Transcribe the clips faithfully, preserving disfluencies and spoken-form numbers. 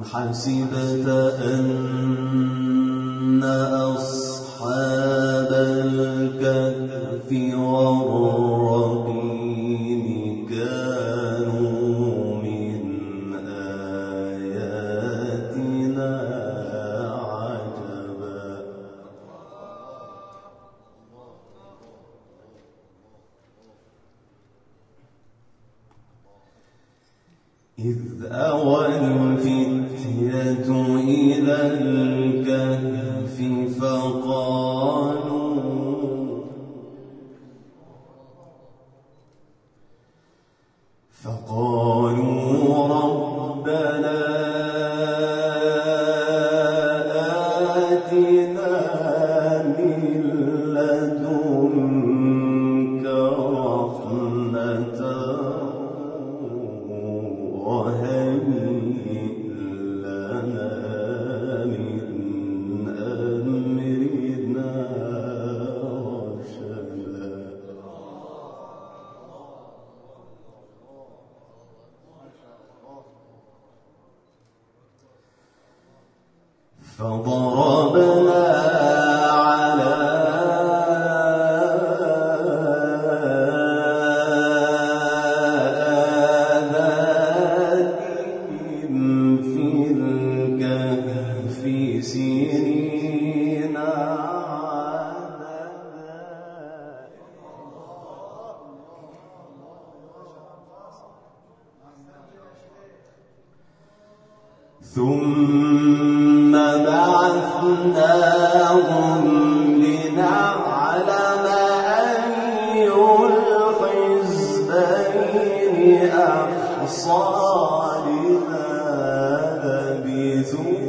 حسبت أن أصحاب الكهف والرقيم كانوا من آياتنا عجبا إذ أوى الفتية إلى الكهف فقالوا فقالوا ربنا آتنا من لدنك رحمة وهيئ لنا من أمرنا رشدا فضربنا على آذانهم في الكهف سنين عددا ثم بعثناهم لنعلم أي الحزبين أحصى لما لبثوا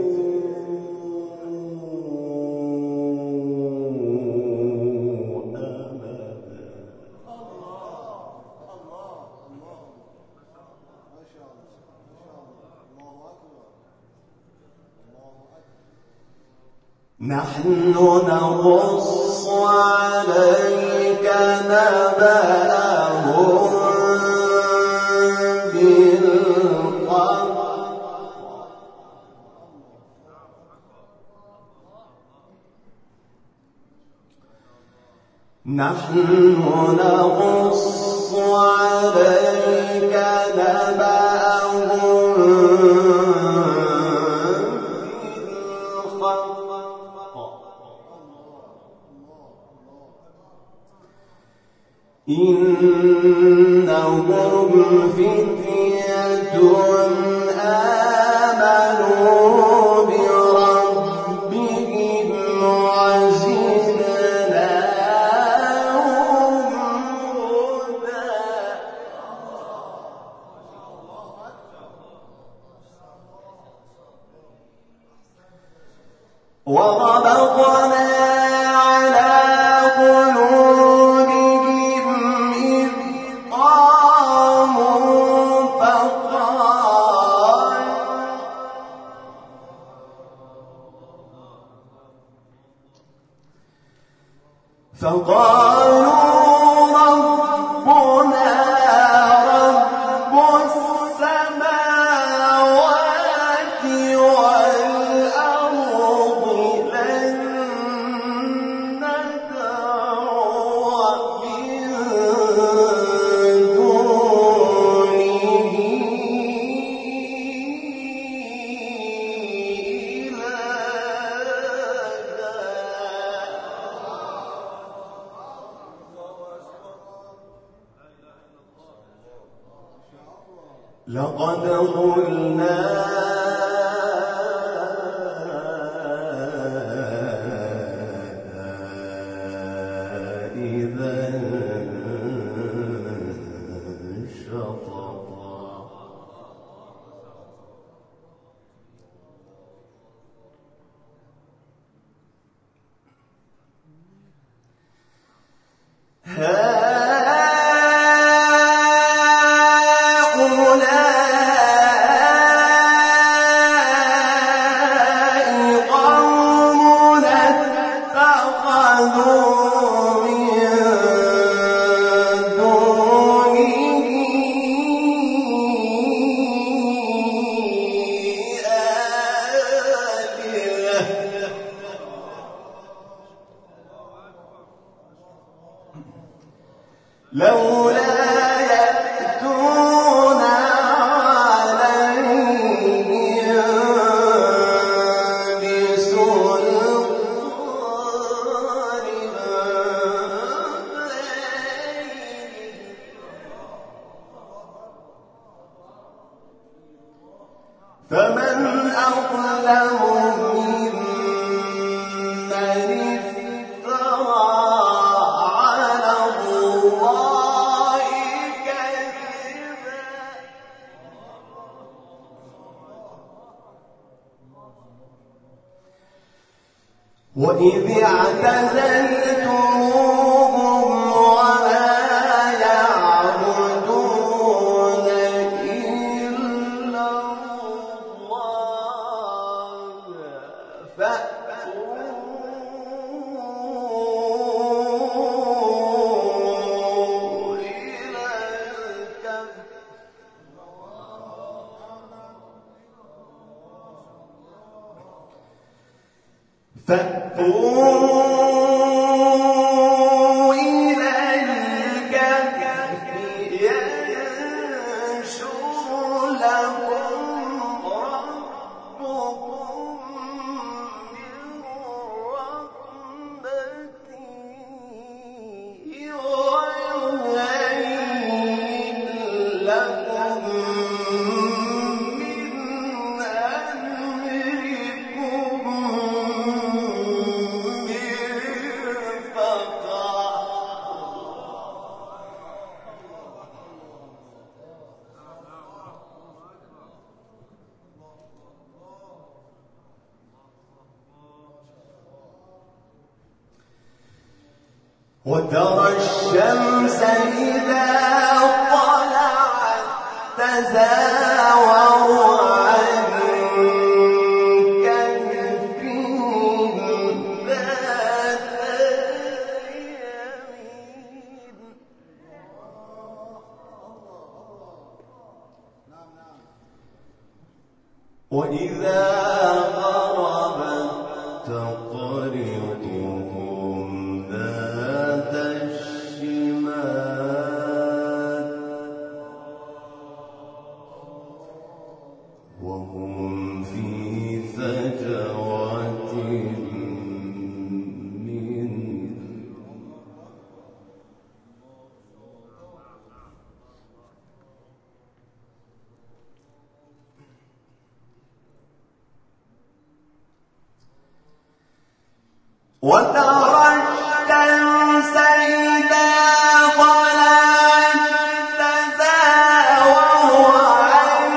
نحن نقص عليك نبأهم بالحق نحن نقص عليك نبأهم إنهم فتية آمنوا بربهم وزدناهم هدى وربطنا على قلوبهم إذ قاموا فقالوا ربنا رب السماوات والأرض لن ندعو من دونه لقد قلنا إذا شططا هؤلاء لولا يأتون عليهم بسلطان بين فمن أظلم ممن افترى على الله كذبا وإذ اعتزلتموهم وما يعبدون إلا الله فأتوا إلى الكهف فأتوا إلى الكهف ينشر لكم ربكم من رحمته ويهيئ لكم من أمركم مرفقا وترى الشمس إذا طلعت تزاور عن كهفهم ذات اليمين وإذا غربت تقرضهم ذات الشمال وهم في فجوة منه وترى الشمس إذا طلعت تزاور عن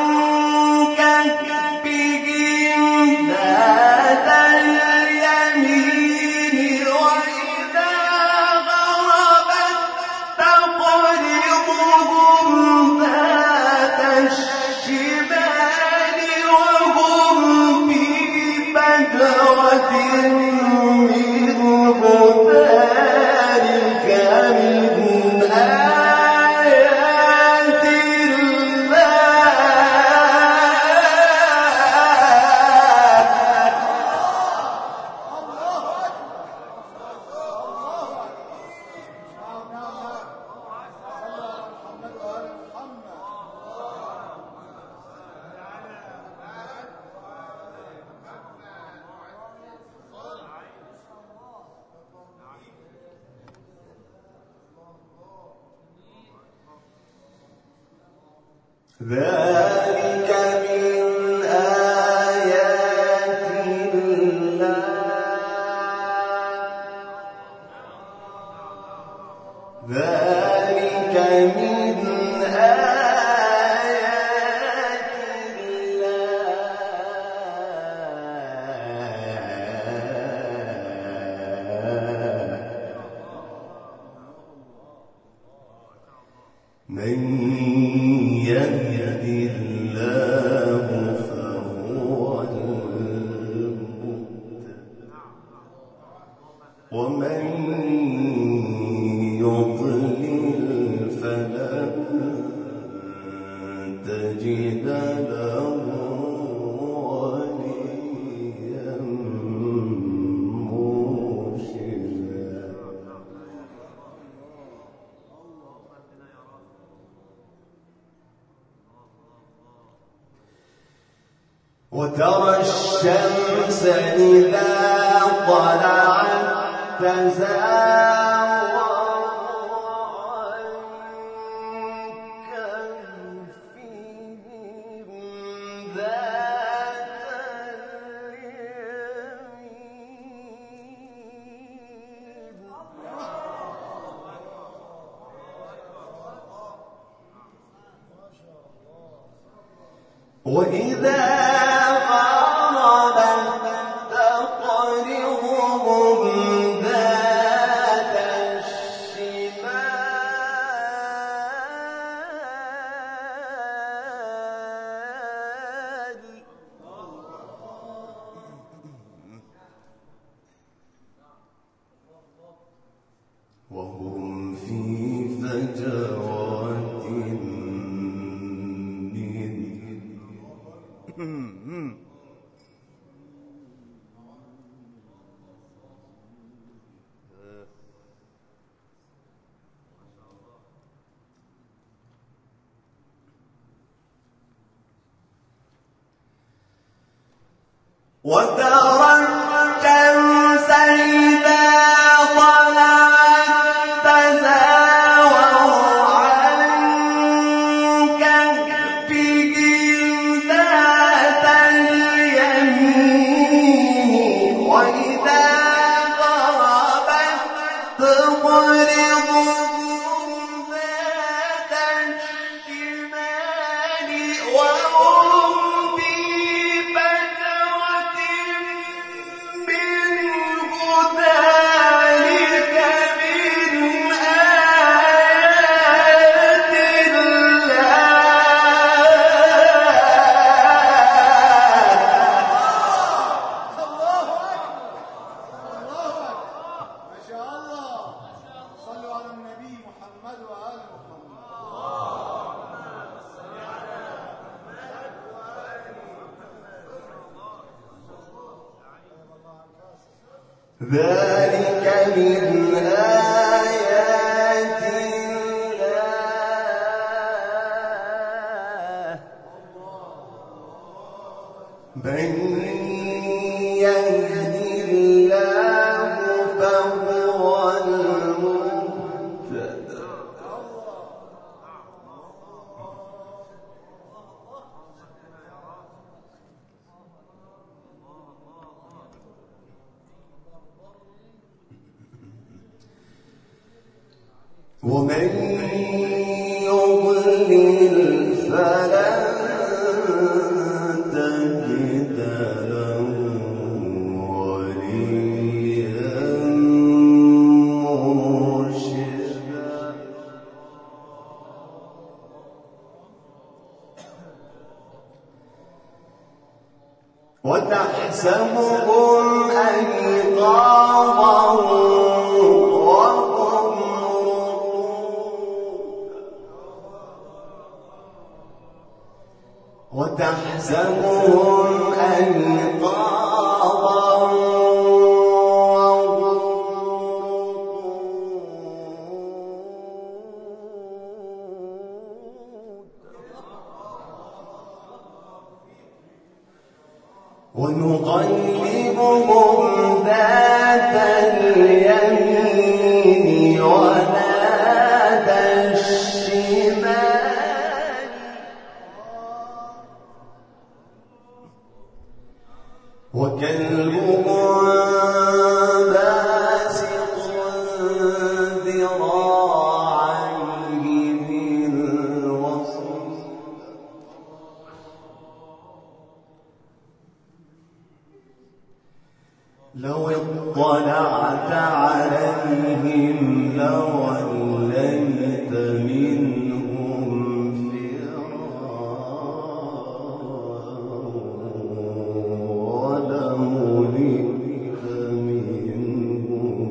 كهفهم ذات اليمين وإذا غربت تقرضهم ذات الشمال وهم في فجوة منه ذلك من آيات ذلك من آيات الله ذلك من آيات الله من يهد الله فهو المهتد ومن يضلل فلن تجد له وليا مرشدا وترى الشمس إذا طلعت تزاور عن كهفهم ذات اليمين وإذا غربت تقرضهم ذات الشمال وهم في فجوات وترى الشمس إذا طلعت تزاور عن كهفهم ذات اليمين وإذا غربت تقرضهم ذات الشمال وهم في فجوة منه ذلك من آيات الله. ما شاء الله. صلوا على النبي محمد وآل محمد. ذلك من آيات الله من يهد الله فهو المهتد ومن يضلل فلن تجد له وليا مرشدا وتحسبهم أيقاظا وهم وتحسبهم أيقاظا وهم ونقلبهم ذات اليمين وذات الشمال وكلبهم باسط ذراعيه بالوصف لو اطلعت عليهم لوليت منهم فرارا ولملئت منهم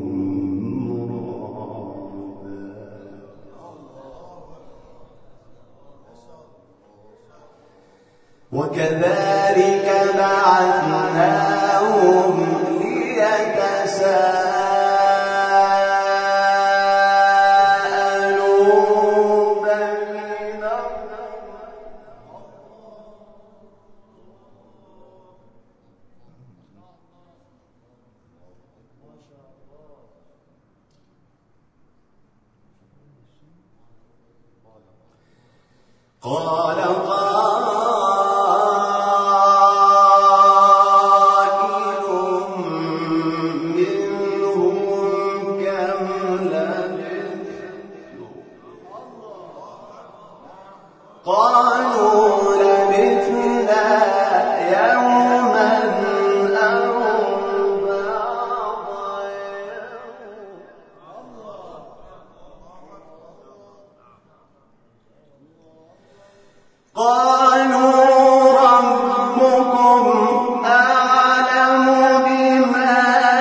رعبا وكذلك بعثناهم ليتساءلوا قال قائل منهم كم لبثتم قالوا لبثنا يوما أو بعض يوم قالوا ربكم أعلم بما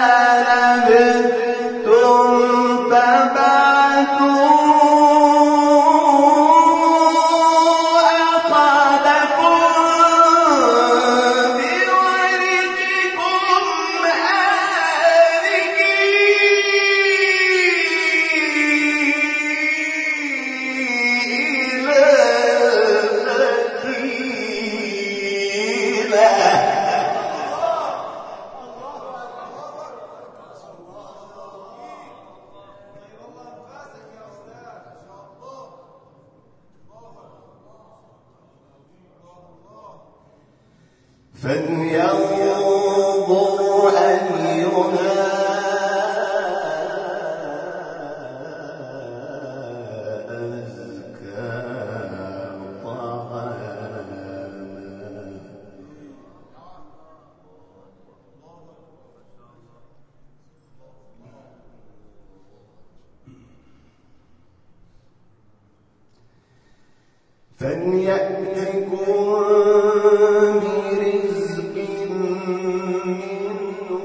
لبثتم فابعثوا أحدكم بورقكم هذه فلينظر أيها أزكى طعاما فليأتكم برزق منه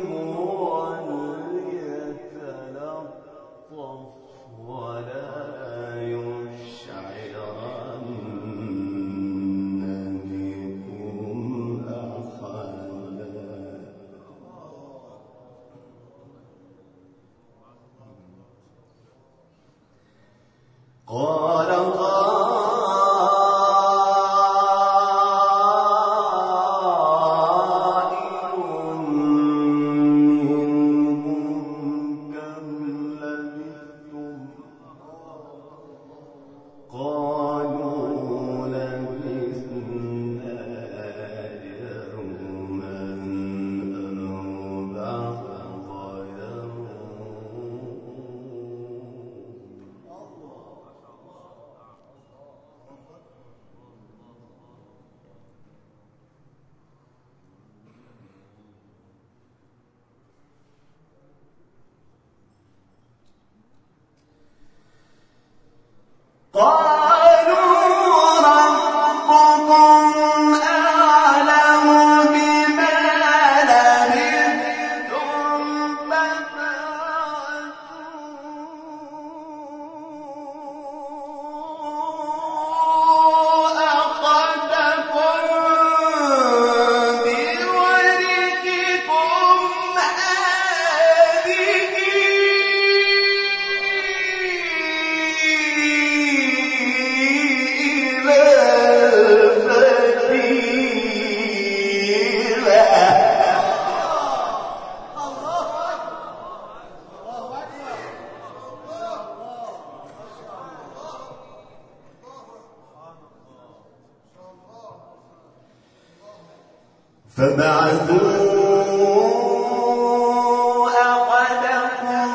وليتلطف ولا يشعرن بكم أحدا قال قالوا ربكم أعلم بما لبثتم فابعثوا أحدكم بورقكم هذه فابعثوا أحدكم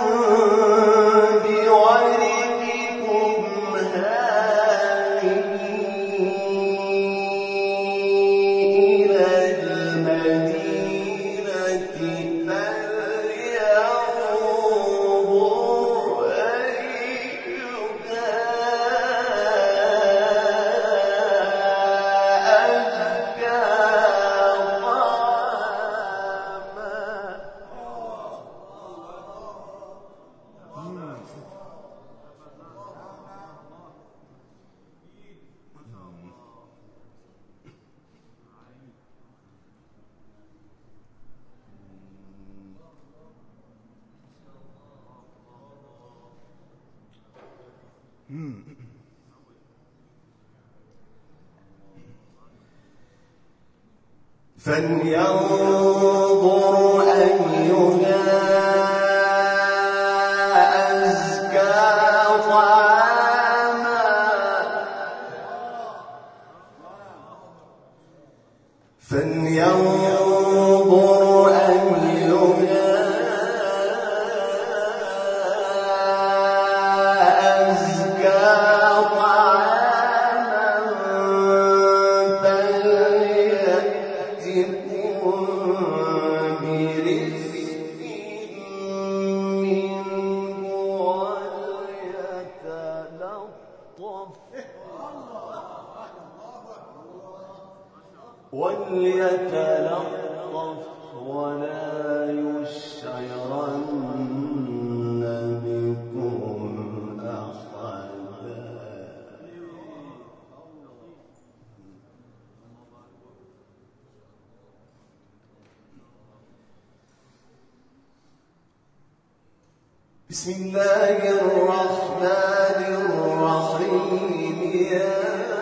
بورقكم هذه إلى المدينة فلينظر أيها أزكى فلينظر أيها أزكى طعاما بسم الله الرحمن الرحيم يا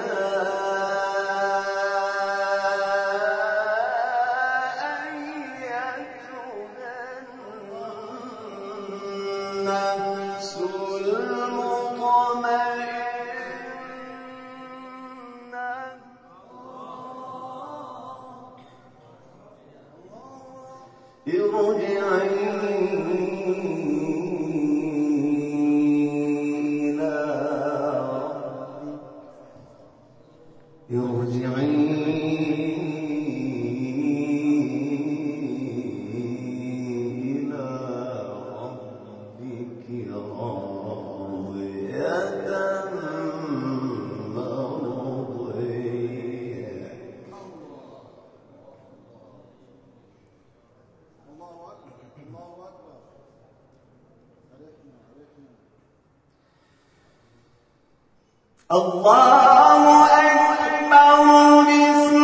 الله أكبر بسم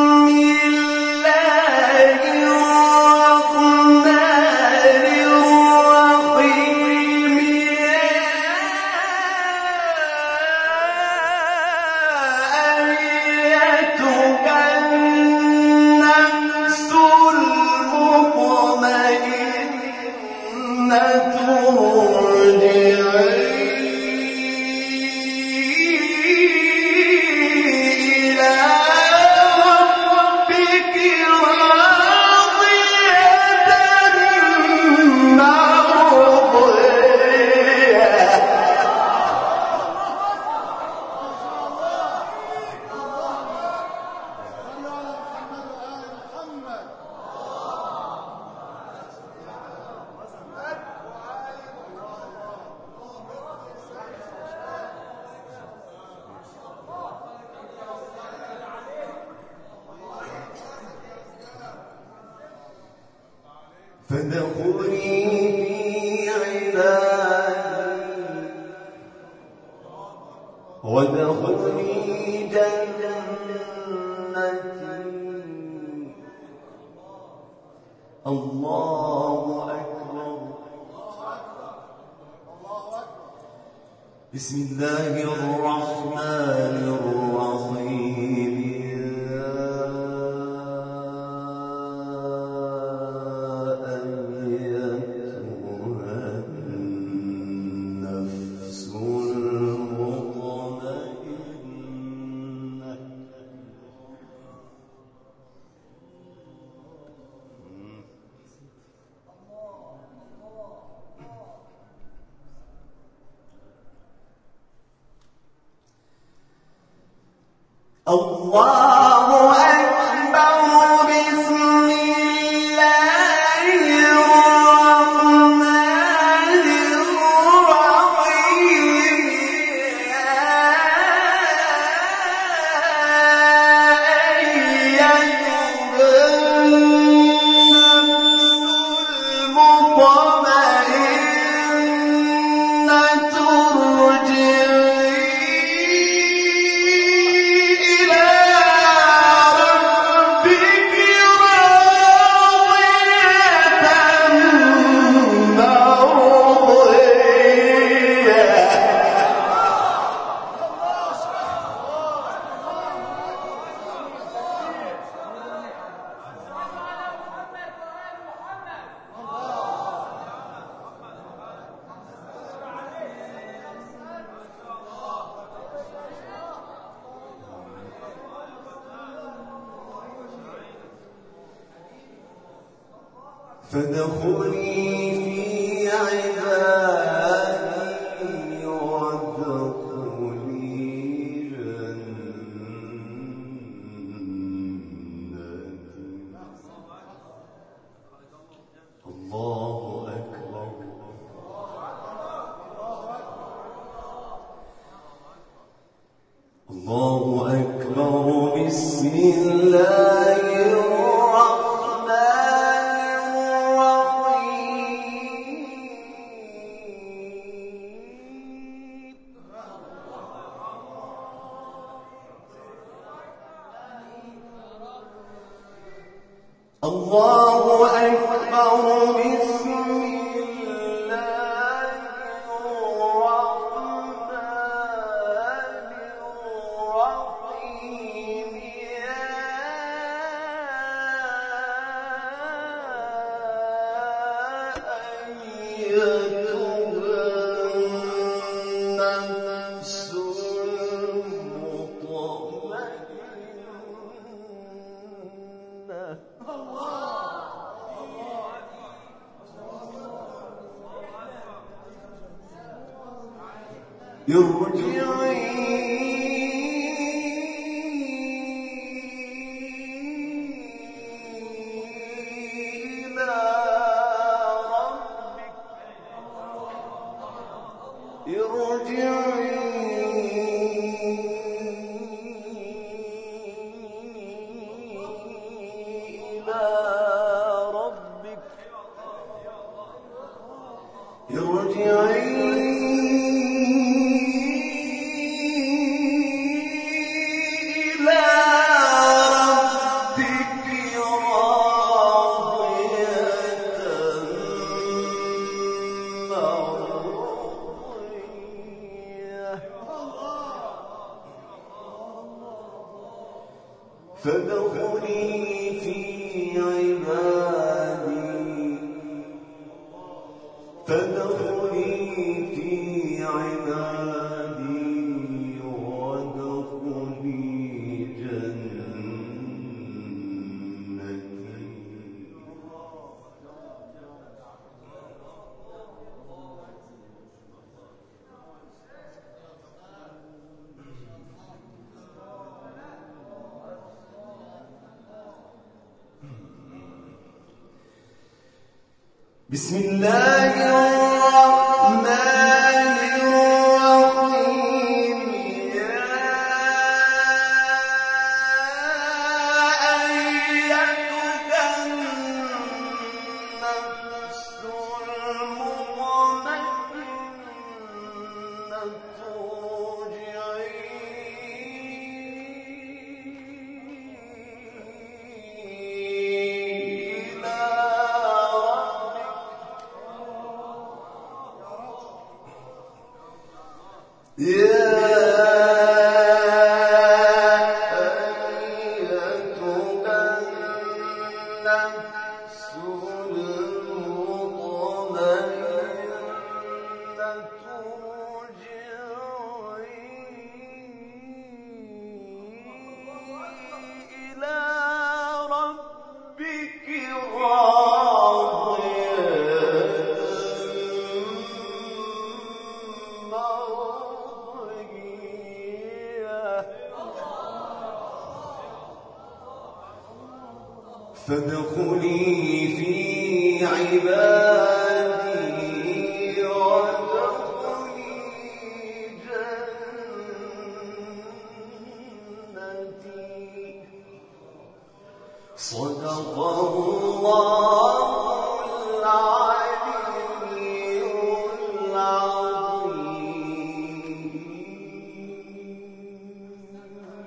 الله الرحمن الرحيم أيتها النفس المطمئنة ارجعي فادخلي في عبادي وادخلي جنتي. الله أكبر. بسم الله الرحمن الرحيم الله أكبر. بسم الله الرحمن الرحيم أيتها النفس المطمئنة فادخلي في عبادي وادخلي جنتي. الله أكبر. الله أكبر. بسم الله الله أكبر. بسم الله فادخلي في عبادي فادخلي في عبادي وادخلي جنتي. بسم الله الرحمن الرحيم. يا أيتها النفس المطمئنة ارجعي يا أيتها النفس المطمئنة ارجعي إلى ربك راضية فادخلي في عبادي وادخلي جنتي. صدق الله العظيم.